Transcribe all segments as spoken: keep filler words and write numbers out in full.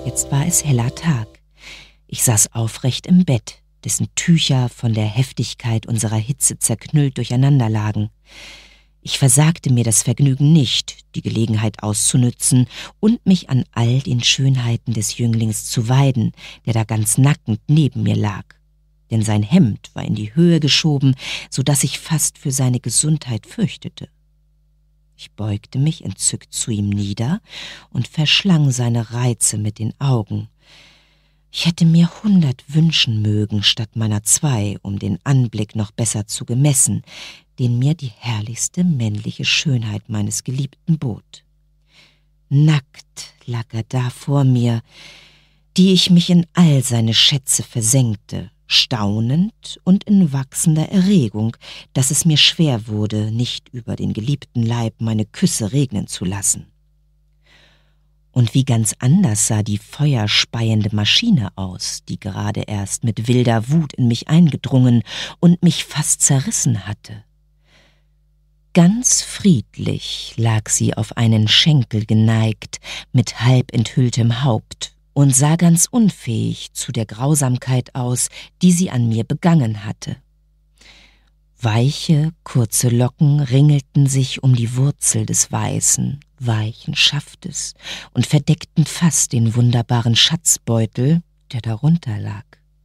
Jetzt war es heller Tag. Ich saß aufrecht im Bett, dessen Tücher von der Heftigkeit unserer Hitze zerknüllt durcheinander lagen. Ich versagte mir das Vergnügen nicht, die Gelegenheit auszunützen und mich an all den Schönheiten des Jünglings zu weiden, der da ganz nackend neben mir lag. Denn sein Hemd war in die Höhe geschoben, so dass ich fast für seine Gesundheit fürchtete. Ich beugte mich entzückt zu ihm nieder und verschlang seine Reize mit den Augen. Ich hätte mir hundert wünschen mögen statt meiner zwei, um den Anblick noch besser zu gemessen, den mir die herrlichste männliche Schönheit meines Geliebten bot. Nackt lag er da vor mir, die ich mich in all seine Schätze versenkte, staunend und in wachsender Erregung, dass es mir schwer wurde, nicht über den geliebten Leib meine Küsse regnen zu lassen. Und wie ganz anders sah die feuerspeiende Maschine aus, die gerade erst mit wilder Wut in mich eingedrungen und mich fast zerrissen hatte. Ganz friedlich lag sie auf einen Schenkel geneigt, mit halb enthülltem Haupt, und sah ganz unfähig zu der Grausamkeit aus, die sie an mir begangen hatte. Weiche, kurze Locken ringelten sich um die Wurzel des weißen, weichen Schaftes und verdeckten fast den wunderbaren Schatzbeutel, der darunter lag.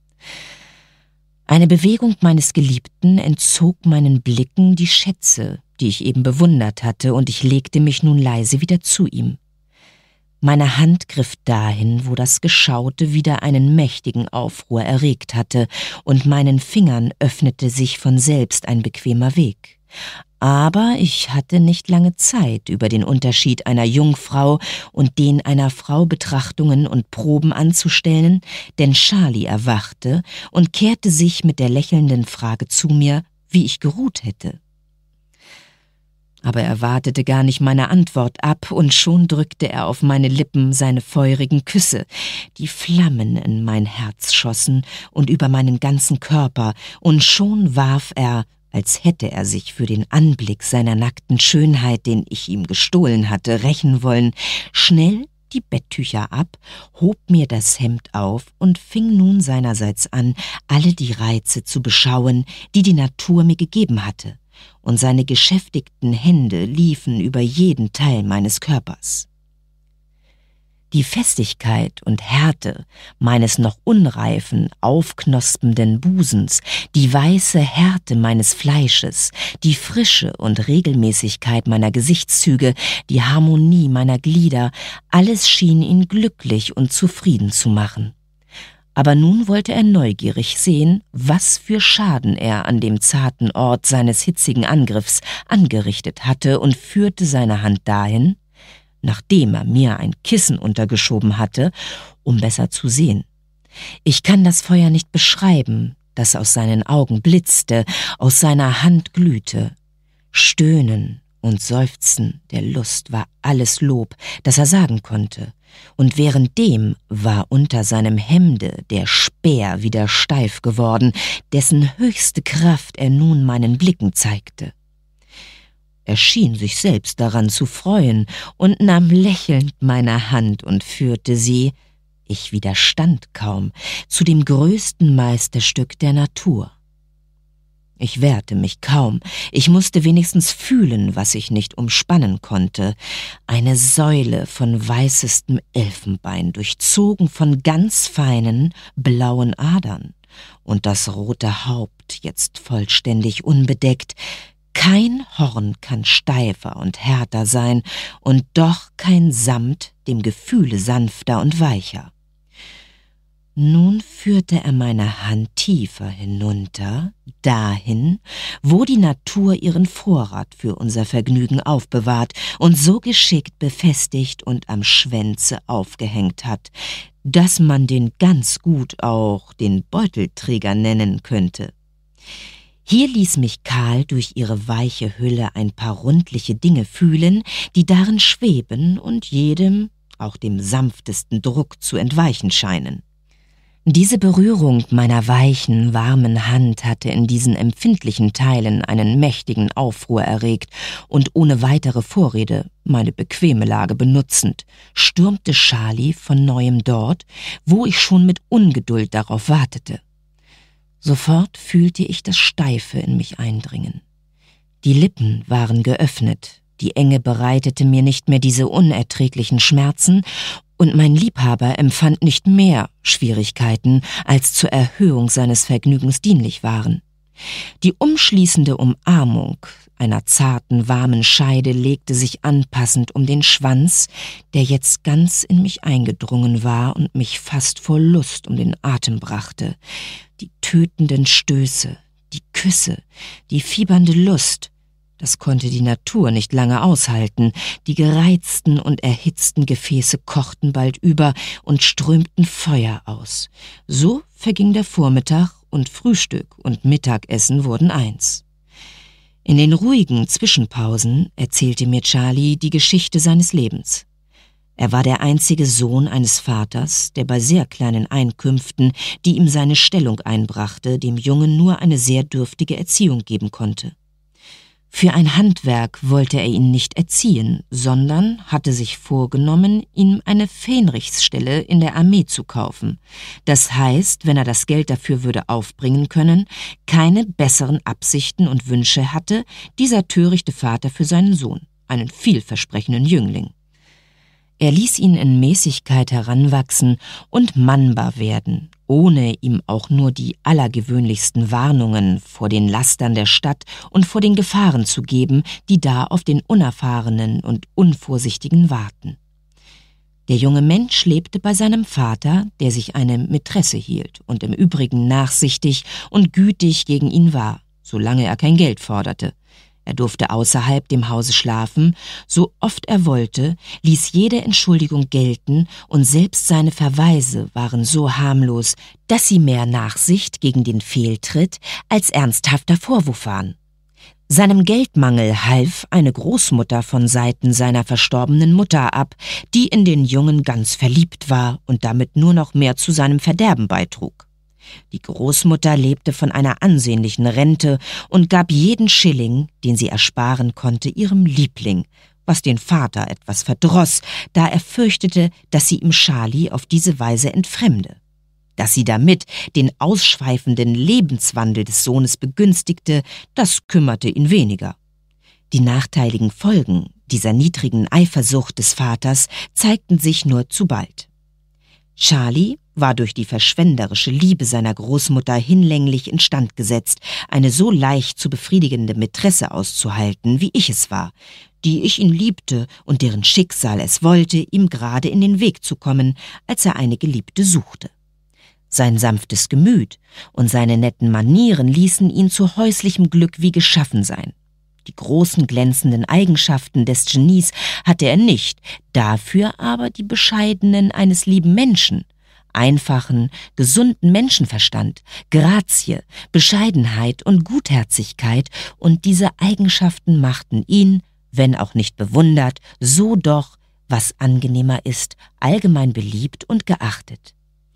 Eine Bewegung meines Geliebten entzog meinen Blicken die Schätze, die ich eben bewundert hatte, und ich legte mich nun leise wieder zu ihm. Meine Hand griff dahin, wo das Geschaute wieder einen mächtigen Aufruhr erregt hatte, und meinen Fingern öffnete sich von selbst ein bequemer Weg. Aber ich hatte nicht lange Zeit, über den Unterschied einer Jungfrau und den einer Frau Betrachtungen und Proben anzustellen, denn Charlie erwachte und kehrte sich mit der lächelnden Frage zu mir, wie ich geruht hätte. Aber er wartete gar nicht meine Antwort ab, und schon drückte er auf meine Lippen seine feurigen Küsse, die Flammen in mein Herz schossen und über meinen ganzen Körper, und schon warf er, als hätte er sich für den Anblick seiner nackten Schönheit, den ich ihm gestohlen hatte, rächen wollen, schnell die Betttücher ab, hob mir das Hemd auf und fing nun seinerseits an, alle die Reize zu beschauen, die die Natur mir gegeben hatte, und seine geschäftigten Hände liefen über jeden Teil meines Körpers. Die Festigkeit und Härte meines noch unreifen, aufknospenden Busens, die weiße Härte meines Fleisches, die Frische und Regelmäßigkeit meiner Gesichtszüge, die Harmonie meiner Glieder, alles schien ihn glücklich und zufrieden zu machen. Aber nun wollte er neugierig sehen, was für Schaden er an dem zarten Ort seines hitzigen Angriffs angerichtet hatte, und führte seine Hand dahin, nachdem er mir ein Kissen untergeschoben hatte, um besser zu sehen. Ich kann das Feuer nicht beschreiben, das aus seinen Augen blitzte, aus seiner Hand glühte. Stöhnen und Seufzen der Lust war alles Lob, das er sagen konnte, und währenddem war unter seinem Hemde der Speer wieder steif geworden, dessen höchste Kraft er nun meinen Blicken zeigte. Er schien sich selbst daran zu freuen und nahm lächelnd meine Hand und führte sie, ich widerstand kaum, zu dem größten Meisterstück der Natur. Ich wehrte mich kaum, ich musste wenigstens fühlen, was ich nicht umspannen konnte. Eine Säule von weißestem Elfenbein, durchzogen von ganz feinen, blauen Adern, und das rote Haupt jetzt vollständig unbedeckt. Kein Horn kann steifer und härter sein, und doch kein Samt dem Gefühle sanfter und weicher. Nun führte er meine Hand tiefer hinunter, dahin, wo die Natur ihren Vorrat für unser Vergnügen aufbewahrt und so geschickt befestigt und am Schwänze aufgehängt hat, dass man den ganz gut auch den Beutelträger nennen könnte. Hier ließ mich Karl durch ihre weiche Hülle ein paar rundliche Dinge fühlen, die darin schweben und jedem, auch dem sanftesten Druck, zu entweichen scheinen. Diese Berührung meiner weichen, warmen Hand hatte in diesen empfindlichen Teilen einen mächtigen Aufruhr erregt, und ohne weitere Vorrede, meine bequeme Lage benutzend, stürmte Charlie von neuem dort, wo ich schon mit Ungeduld darauf wartete. Sofort fühlte ich das Steife in mich eindringen. Die Lippen waren geöffnet, die Enge bereitete mir nicht mehr diese unerträglichen Schmerzen, und mein Liebhaber empfand nicht mehr Schwierigkeiten, als zur Erhöhung seines Vergnügens dienlich waren. Die umschließende Umarmung einer zarten, warmen Scheide legte sich anpassend um den Schwanz, der jetzt ganz in mich eingedrungen war und mich fast vor Lust um den Atem brachte. Die tötenden Stöße, die Küsse, die fiebernde Lust, das konnte die Natur nicht lange aushalten. Die gereizten und erhitzten Gefäße kochten bald über und strömten Feuer aus. So verging der Vormittag, und Frühstück und Mittagessen wurden eins. In den ruhigen Zwischenpausen erzählte mir Charlie die Geschichte seines Lebens. Er war der einzige Sohn eines Vaters, der bei sehr kleinen Einkünften, die ihm seine Stellung einbrachte, dem Jungen nur eine sehr dürftige Erziehung geben konnte. Für ein Handwerk wollte er ihn nicht erziehen, sondern hatte sich vorgenommen, ihm eine Fähnrichsstelle in der Armee zu kaufen. Das heißt, wenn er das Geld dafür würde aufbringen können, keine besseren Absichten und Wünsche hatte dieser törichte Vater für seinen Sohn, einen vielversprechenden Jüngling. Er ließ ihn in Mäßigkeit heranwachsen und mannbar werden, ohne ihm auch nur die allergewöhnlichsten Warnungen vor den Lastern der Stadt und vor den Gefahren zu geben, die da auf den Unerfahrenen und Unvorsichtigen warten. Der junge Mensch lebte bei seinem Vater, der sich eine Mätresse hielt und im Übrigen nachsichtig und gütig gegen ihn war, solange er kein Geld forderte. Er durfte außerhalb dem Hause schlafen, so oft er wollte, ließ jede Entschuldigung gelten, und selbst seine Verweise waren so harmlos, dass sie mehr Nachsicht gegen den Fehltritt als ernsthafter Vorwurf waren. Seinem Geldmangel half eine Großmutter von Seiten seiner verstorbenen Mutter ab, die in den Jungen ganz verliebt war und damit nur noch mehr zu seinem Verderben beitrug. Die Großmutter lebte von einer ansehnlichen Rente und gab jeden Schilling, den sie ersparen konnte, ihrem Liebling, was den Vater etwas verdross, da er fürchtete, dass sie ihm Charlie auf diese Weise entfremde. Dass sie damit den ausschweifenden Lebenswandel des Sohnes begünstigte, das kümmerte ihn weniger. Die nachteiligen Folgen dieser niedrigen Eifersucht des Vaters zeigten sich nur zu bald. Charlie war durch die verschwenderische Liebe seiner Großmutter hinlänglich instand gesetzt, eine so leicht zu befriedigende Mätresse auszuhalten, wie ich es war, die ich ihn liebte und deren Schicksal es wollte, ihm gerade in den Weg zu kommen, als er eine Geliebte suchte. Sein sanftes Gemüt und seine netten Manieren ließen ihn zu häuslichem Glück wie geschaffen sein. Die großen glänzenden Eigenschaften des Genies hatte er nicht, dafür aber die bescheidenen eines lieben Menschen, einfachen, gesunden Menschenverstand, Grazie, Bescheidenheit und Gutherzigkeit, und diese Eigenschaften machten ihn, wenn auch nicht bewundert, so doch, was angenehmer ist, allgemein beliebt und geachtet.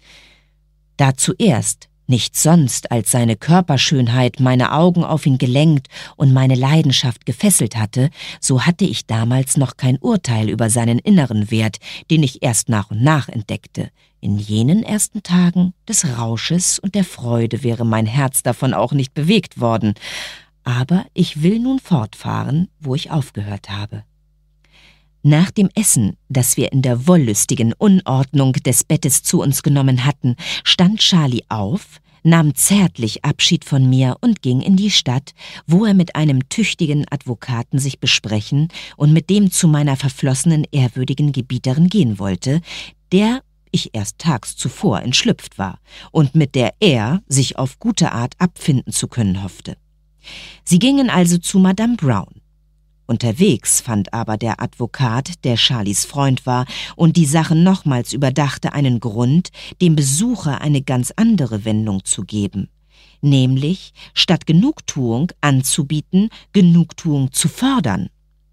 Da zuerst nicht sonst als seine Körperschönheit meine Augen auf ihn gelenkt und meine Leidenschaft gefesselt hatte, so hatte ich damals noch kein Urteil über seinen inneren Wert, den ich erst nach und nach entdeckte. In jenen ersten Tagen des Rausches und der Freude wäre mein Herz davon auch nicht bewegt worden. Aber ich will nun fortfahren, wo ich aufgehört habe. Nach dem Essen, das wir in der wollüstigen Unordnung des Bettes zu uns genommen hatten, stand Charlie auf, nahm zärtlich Abschied von mir und ging in die Stadt, wo er mit einem tüchtigen Advokaten sich besprechen und mit dem zu meiner verflossenen, ehrwürdigen Gebieterin gehen wollte, der ich erst tags zuvor entschlüpft war und mit der er sich auf gute Art abfinden zu können hoffte. Sie gingen also zu Madame Brown. Unterwegs fand aber der Advokat, der Charlies Freund war und die Sache nochmals überdachte, einen Grund, dem Besucher eine ganz andere Wendung zu geben, nämlich statt Genugtuung anzubieten, Genugtuung zu fordern.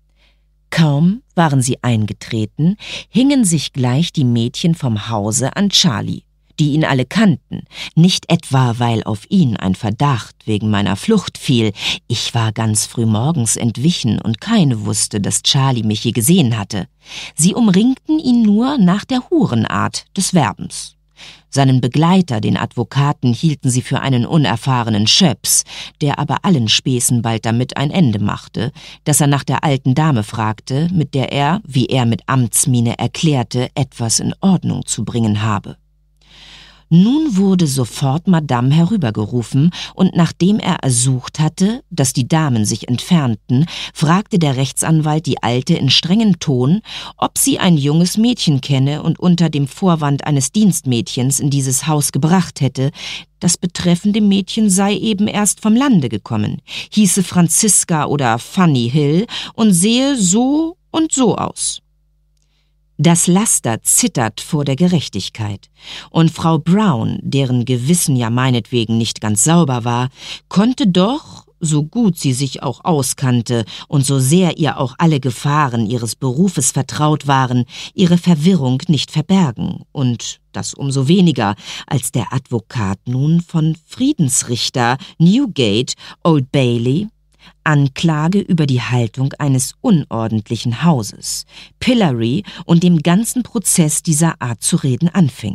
Kaum waren sie eingetreten, hingen sich gleich die Mädchen vom Hause an Charlie, die ihn alle kannten, nicht etwa, weil auf ihn ein Verdacht wegen meiner Flucht fiel. Ich war ganz früh morgens entwichen und keine wusste, dass Charlie mich je gesehen hatte. Sie umringten ihn nur nach der Hurenart des Werbens. Seinen Begleiter, den Advokaten, hielten sie für einen unerfahrenen Schöps, der aber allen Späßen bald damit ein Ende machte, dass er nach der alten Dame fragte, mit der er, wie er mit Amtsmiene erklärte, etwas in Ordnung zu bringen habe. Nun wurde sofort Madame herübergerufen, und nachdem er ersucht hatte, dass die Damen sich entfernten, fragte der Rechtsanwalt die Alte in strengem Ton, ob sie ein junges Mädchen kenne und unter dem Vorwand eines Dienstmädchens in dieses Haus gebracht hätte. Das betreffende Mädchen sei eben erst vom Lande gekommen, hieße Franziska oder Fanny Hill und sehe so und so aus. Das Laster zittert vor der Gerechtigkeit, und Frau Brown, deren Gewissen ja meinetwegen nicht ganz sauber war, konnte doch, so gut sie sich auch auskannte und so sehr ihr auch alle Gefahren ihres Berufes vertraut waren, ihre Verwirrung nicht verbergen, und das umso weniger, als der Advokat nun von Friedensrichter Newgate, Old Bailey, Anklage über die Haltung eines unordentlichen Hauses, Pillory und dem ganzen Prozess dieser Art zu reden anfing.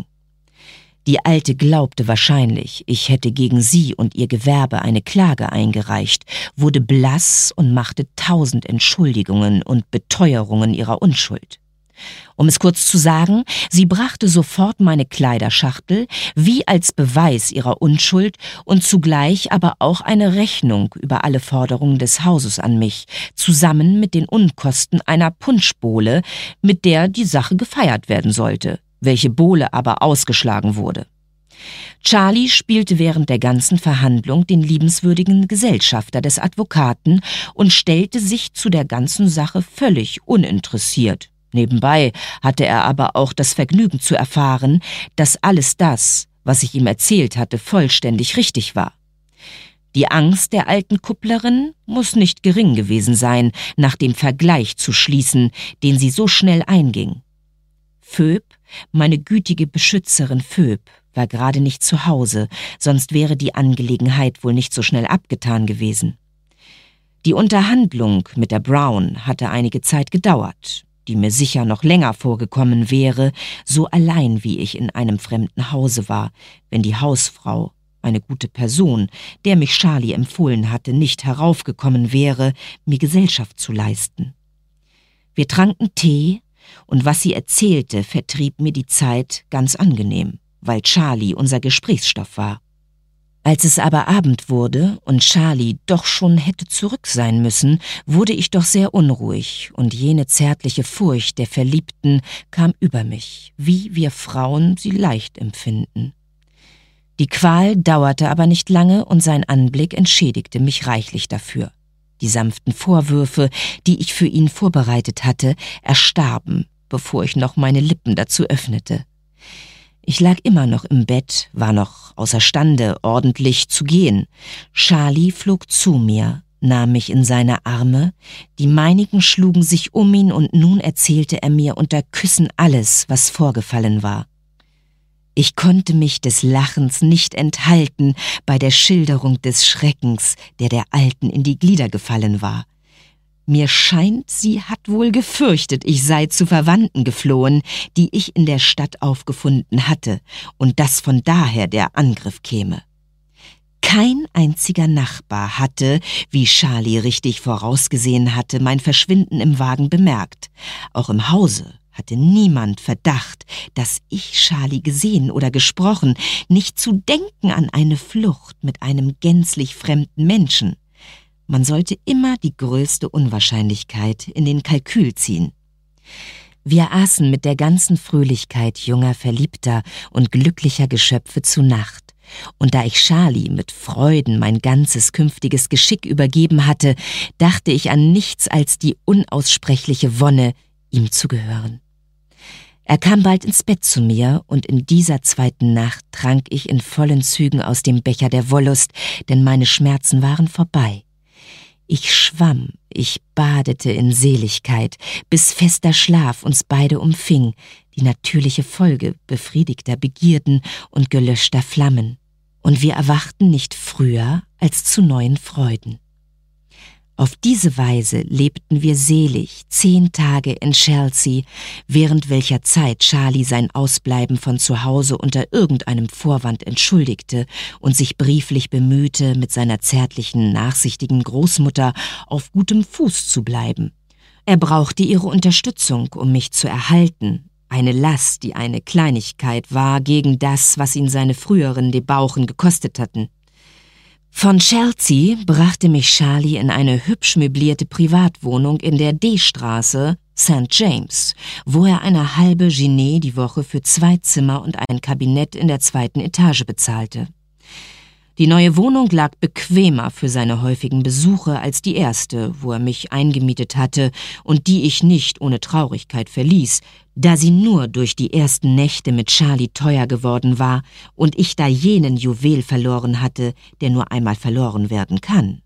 Die Alte glaubte wahrscheinlich, ich hätte gegen sie und ihr Gewerbe eine Klage eingereicht, wurde blass und machte tausend Entschuldigungen und Beteuerungen ihrer Unschuld. Um es kurz zu sagen, sie brachte sofort meine Kleiderschachtel, wie als Beweis ihrer Unschuld, und zugleich aber auch eine Rechnung über alle Forderungen des Hauses an mich, zusammen mit den Unkosten einer Punschbowle, mit der die Sache gefeiert werden sollte, welche Bowle aber ausgeschlagen wurde. Charlie spielte während der ganzen Verhandlung den liebenswürdigen Gesellschafter des Advokaten und stellte sich zu der ganzen Sache völlig uninteressiert. Nebenbei hatte er aber auch das Vergnügen zu erfahren, dass alles das, was ich ihm erzählt hatte, vollständig richtig war. Die Angst der alten Kupplerin muss nicht gering gewesen sein, nach dem Vergleich zu schließen, den sie so schnell einging. Phoebe, meine gütige Beschützerin Phoebe, war gerade nicht zu Hause, sonst wäre die Angelegenheit wohl nicht so schnell abgetan gewesen. Die Unterhandlung mit der Brown hatte einige Zeit gedauert, die mir sicher noch länger vorgekommen wäre, so allein wie ich in einem fremden Hause war, wenn die Hausfrau, eine gute Person, der mich Charlie empfohlen hatte, nicht heraufgekommen wäre, mir Gesellschaft zu leisten. Wir tranken Tee, und was sie erzählte, vertrieb mir die Zeit ganz angenehm, weil Charlie unser Gesprächsstoff war. Als es aber Abend wurde und Charlie doch schon hätte zurück sein müssen, wurde ich doch sehr unruhig, und jene zärtliche Furcht der Verliebten kam über mich, wie wir Frauen sie leicht empfinden. Die Qual dauerte aber nicht lange, und sein Anblick entschädigte mich reichlich dafür. Die sanften Vorwürfe, die ich für ihn vorbereitet hatte, erstarben, bevor ich noch meine Lippen dazu öffnete. Ich lag immer noch im Bett, war noch außerstande, ordentlich zu gehen. Charlie flog zu mir, nahm mich in seine Arme, die meinigen schlugen sich um ihn, und nun erzählte er mir unter Küssen alles, was vorgefallen war. Ich konnte mich des Lachens nicht enthalten bei der Schilderung des Schreckens, der der Alten in die Glieder gefallen war. Mir scheint, sie hat wohl gefürchtet, ich sei zu Verwandten geflohen, die ich in der Stadt aufgefunden hatte, und dass von daher der Angriff käme. Kein einziger Nachbar hatte, wie Charlie richtig vorausgesehen hatte, mein Verschwinden im Wagen bemerkt. Auch im Hause hatte niemand Verdacht, dass ich Charlie gesehen oder gesprochen, nicht zu denken an eine Flucht mit einem gänzlich fremden Menschen. Man sollte immer die größte Unwahrscheinlichkeit in den Kalkül ziehen. Wir aßen mit der ganzen Fröhlichkeit junger, verliebter und glücklicher Geschöpfe zu Nacht, und da ich Charlie mit Freuden mein ganzes künftiges Geschick übergeben hatte, dachte ich an nichts als die unaussprechliche Wonne, ihm zu gehören. Er kam bald ins Bett zu mir, und in dieser zweiten Nacht trank ich in vollen Zügen aus dem Becher der Wollust, denn meine Schmerzen waren vorbei. Ich schwamm Ich badete in Seligkeit, bis fester Schlaf uns beide umfing, die natürliche Folge befriedigter Begierden und gelöschter Flammen, und wir erwachten nicht früher als zu neuen Freuden. Auf diese Weise lebten wir selig zehn Tage in Chelsea, während welcher Zeit Charlie sein Ausbleiben von zu Hause unter irgendeinem Vorwand entschuldigte und sich brieflich bemühte, mit seiner zärtlichen, nachsichtigen Großmutter auf gutem Fuß zu bleiben. Er brauchte ihre Unterstützung, um mich zu erhalten, eine Last, die eine Kleinigkeit war gegen das, was ihn seine früheren Debauchen gekostet hatten. Von Chelsea brachte mich Charlie in eine hübsch möblierte Privatwohnung in der D-Straße Sankt James, wo er eine halbe Guinee die Woche für zwei Zimmer und ein Kabinett in der zweiten Etage bezahlte. Die neue Wohnung lag bequemer für seine häufigen Besuche als die erste, wo er mich eingemietet hatte und die ich nicht ohne Traurigkeit verließ, da sie nur durch die ersten Nächte mit Charlie teuer geworden war und ich da jenen Juwel verloren hatte, der nur einmal verloren werden kann.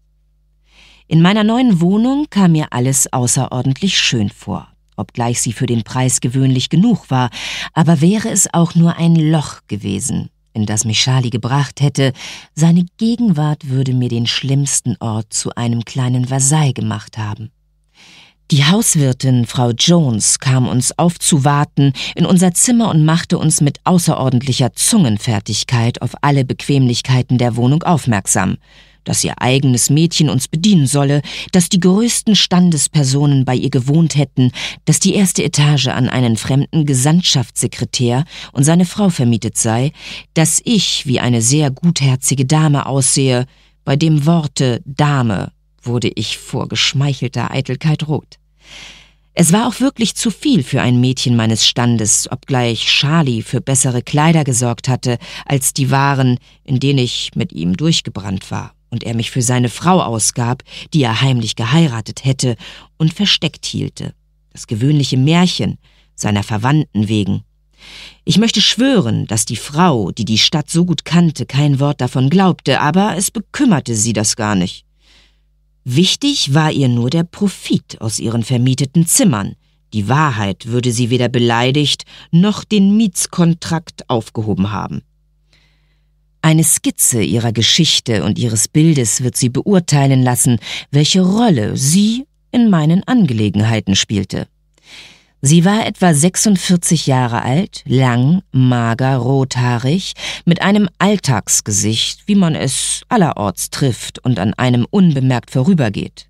In meiner neuen Wohnung kam mir alles außerordentlich schön vor, obgleich sie für den Preis gewöhnlich genug war, aber wäre es auch nur ein Loch gewesen, in das mich Charlie gebracht hätte, seine Gegenwart würde mir den schlimmsten Ort zu einem kleinen Versailles gemacht haben. Die Hauswirtin, Frau Jones, kam uns aufzuwarten in unser Zimmer und machte uns mit außerordentlicher Zungenfertigkeit auf alle Bequemlichkeiten der Wohnung aufmerksam, dass ihr eigenes Mädchen uns bedienen solle, dass die größten Standespersonen bei ihr gewohnt hätten, dass die erste Etage an einen fremden Gesandtschaftssekretär und seine Frau vermietet sei, dass ich wie eine sehr gutherzige Dame aussehe. Bei dem Worte Dame wurde ich vor geschmeichelter Eitelkeit rot. Es war auch wirklich zu viel für ein Mädchen meines Standes, obgleich Charlie für bessere Kleider gesorgt hatte, als die waren, in denen ich mit ihm durchgebrannt war, und er mich für seine Frau ausgab, die er heimlich geheiratet hätte und versteckt hielte. Das gewöhnliche Märchen seiner Verwandten wegen. Ich möchte schwören, dass die Frau, die die Stadt so gut kannte, kein Wort davon glaubte, aber es bekümmerte sie das gar nicht. Wichtig war ihr nur der Profit aus ihren vermieteten Zimmern. Die Wahrheit würde sie weder beleidigt noch den Mietskontrakt aufgehoben haben. Eine Skizze ihrer Geschichte und ihres Bildes wird sie beurteilen lassen, welche Rolle sie in meinen Angelegenheiten spielte. Sie war etwa sechsundvierzig Jahre alt, lang, mager, rothaarig, mit einem Alltagsgesicht, wie man es allerorts trifft und an einem unbemerkt vorübergeht.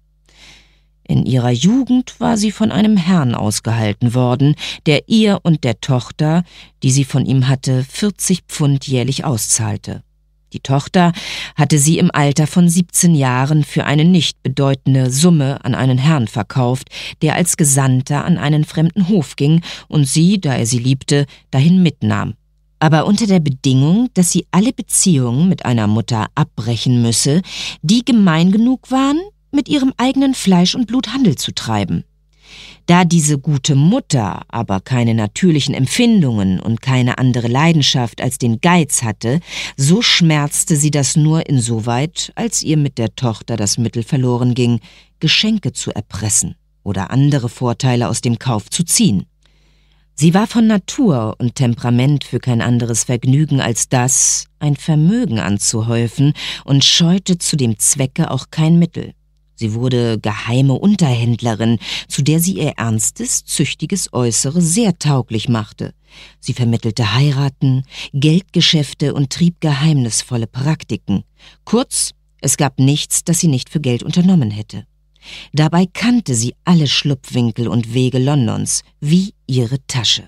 In ihrer Jugend war sie von einem Herrn ausgehalten worden, der ihr und der Tochter, die sie von ihm hatte, vierzig Pfund jährlich auszahlte. Die Tochter hatte sie im Alter von siebzehn Jahren für eine nicht bedeutende Summe an einen Herrn verkauft, der als Gesandter an einen fremden Hof ging und sie, da er sie liebte, dahin mitnahm. Aber unter der Bedingung, dass sie alle Beziehungen mit einer Mutter abbrechen müsse, die gemein genug waren, mit ihrem eigenen Fleisch und Blut Handel zu treiben. Da diese gute Mutter aber keine natürlichen Empfindungen und keine andere Leidenschaft als den Geiz hatte, so schmerzte sie das nur insoweit, als ihr mit der Tochter das Mittel verloren ging, Geschenke zu erpressen oder andere Vorteile aus dem Kauf zu ziehen. Sie war von Natur und Temperament für kein anderes Vergnügen als das, ein Vermögen anzuhäufen, und scheute zu dem Zwecke auch kein Mittel. Sie wurde geheime Unterhändlerin, zu der sie ihr ernstes, züchtiges Äußere sehr tauglich machte. Sie vermittelte Heiraten, Geldgeschäfte und trieb geheimnisvolle Praktiken. Kurz, es gab nichts, das sie nicht für Geld unternommen hätte. Dabei kannte sie alle Schlupfwinkel und Wege Londons, wie ihre Tasche.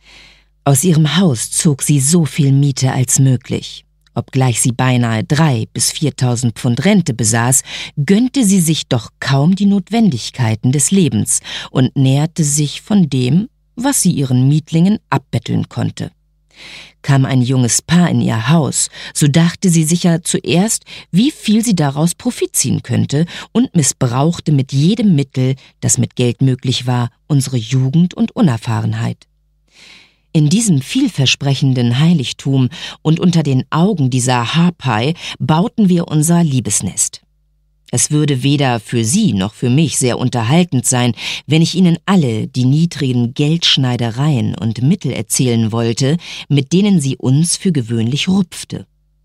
Aus ihrem Haus zog sie so viel Miete als möglich. Obgleich sie beinahe drei bis viertausend Pfund Rente besaß, gönnte sie sich doch kaum die Notwendigkeiten des Lebens und nährte sich von dem, was sie ihren Mietlingen abbetteln konnte. Kam ein junges Paar in ihr Haus, so dachte sie sicher zuerst, wie viel sie daraus Profit ziehen könnte, und missbrauchte mit jedem Mittel, das mit Geld möglich war, unsere Jugend und Unerfahrenheit. In diesem vielversprechenden Heiligtum und unter den Augen dieser Harpy bauten wir unser Liebesnest. Es würde weder für Sie noch für mich sehr unterhaltend sein, wenn ich Ihnen alle die niedrigen Geldschneidereien und Mittel erzählen wollte, mit denen sie uns für gewöhnlich rupfte.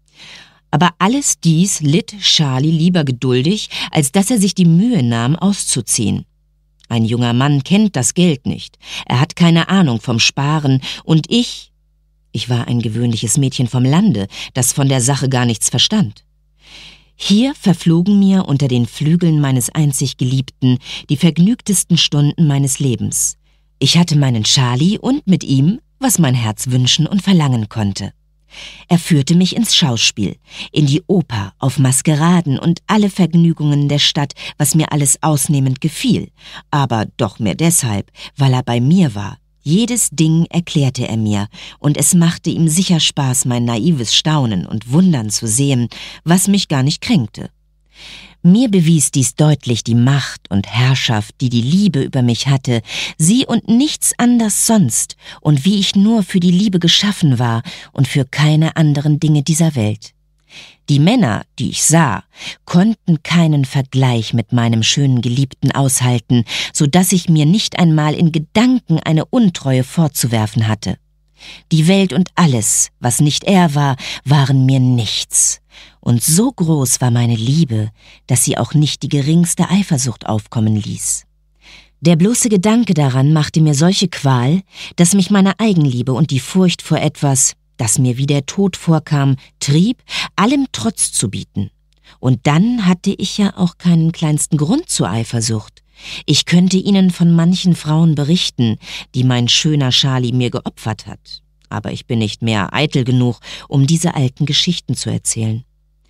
Aber alles dies litt Charlie lieber geduldig, als dass er sich die Mühe nahm, auszuziehen. Ein junger Mann kennt das Geld nicht, er hat keine Ahnung vom Sparen, und ich, ich war ein gewöhnliches Mädchen vom Lande, das von der Sache gar nichts verstand. Hier verflogen mir unter den Flügeln meines einzig Geliebten die vergnügtesten Stunden meines Lebens. Ich hatte meinen Charlie und mit ihm, was mein Herz wünschen und verlangen konnte. Er führte mich ins Schauspiel, in die Oper, auf Maskeraden und alle Vergnügungen der Stadt, was mir alles ausnehmend gefiel, aber doch mehr deshalb, weil er bei mir war. Jedes Ding erklärte er mir, und es machte ihm sicher Spaß, mein naives Staunen und Wundern zu sehen, was mich gar nicht kränkte. Mir bewies dies deutlich die Macht und Herrschaft, die die Liebe über mich hatte, sie und nichts anders sonst, und wie ich nur für die Liebe geschaffen war und für keine anderen Dinge dieser Welt. Die Männer, die ich sah, konnten keinen Vergleich mit meinem schönen Geliebten aushalten, so dass ich mir nicht einmal in Gedanken eine Untreue vorzuwerfen hatte. Die Welt und alles, was nicht er war, waren mir nichts. Und so groß war meine Liebe, dass sie auch nicht die geringste Eifersucht aufkommen ließ. Der bloße Gedanke daran machte mir solche Qual, dass mich meine Eigenliebe und die Furcht vor etwas, das mir wie der Tod vorkam, trieb, allem Trotz zu bieten. Und dann hatte ich ja auch keinen kleinsten Grund zur Eifersucht. Ich könnte Ihnen von manchen Frauen berichten, die mein schöner Charlie mir geopfert hat. Aber ich bin nicht mehr eitel genug, um diese alten Geschichten zu erzählen.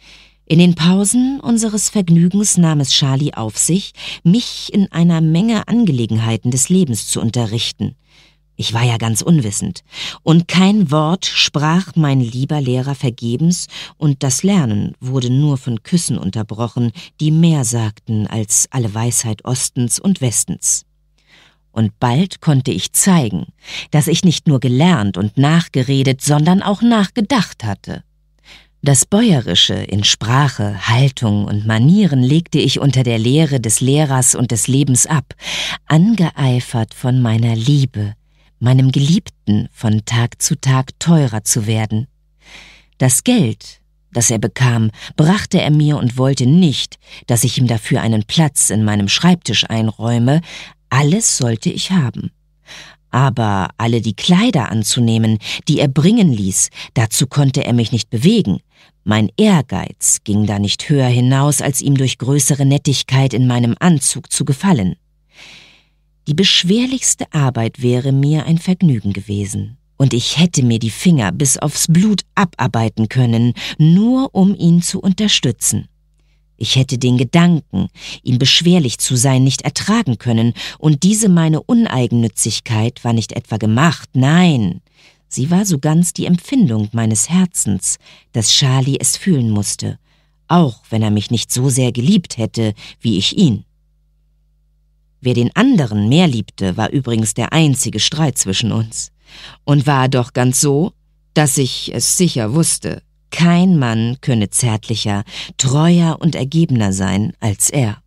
In den Pausen unseres Vergnügens nahm es Charlie auf sich, mich in einer Menge Angelegenheiten des Lebens zu unterrichten. Ich war ja ganz unwissend, und kein Wort sprach mein lieber Lehrer vergebens, und das Lernen wurde nur von Küssen unterbrochen, die mehr sagten als alle Weisheit Ostens und Westens. Und bald konnte ich zeigen, dass ich nicht nur gelernt und nachgeredet, sondern auch nachgedacht hatte. Das Bäuerische in Sprache, Haltung und Manieren legte ich unter der Lehre des Lehrers und des Lebens ab, angeeifert von meiner Liebe, meinem Geliebten von Tag zu Tag teurer zu werden. Das Geld, das er bekam, brachte er mir und wollte nicht, dass ich ihm dafür einen Platz in meinem Schreibtisch einräume. Alles sollte ich haben. Aber alle die Kleider anzunehmen, die er bringen ließ, dazu konnte er mich nicht bewegen. Mein Ehrgeiz ging da nicht höher hinaus, als ihm durch größere Nettigkeit in meinem Anzug zu gefallen. Die beschwerlichste Arbeit wäre mir ein Vergnügen gewesen, und ich hätte mir die Finger bis aufs Blut abarbeiten können, nur um ihn zu unterstützen. Ich hätte den Gedanken, ihm beschwerlich zu sein, nicht ertragen können, und diese meine Uneigennützigkeit war nicht etwa gemacht, nein, sie war so ganz die Empfindung meines Herzens, dass Charlie es fühlen musste, auch wenn er mich nicht so sehr geliebt hätte, wie ich ihn. Wer den anderen mehr liebte, war übrigens der einzige Streit zwischen uns. Und war doch ganz so, dass ich es sicher wusste, kein Mann könne zärtlicher, treuer und ergebener sein als er.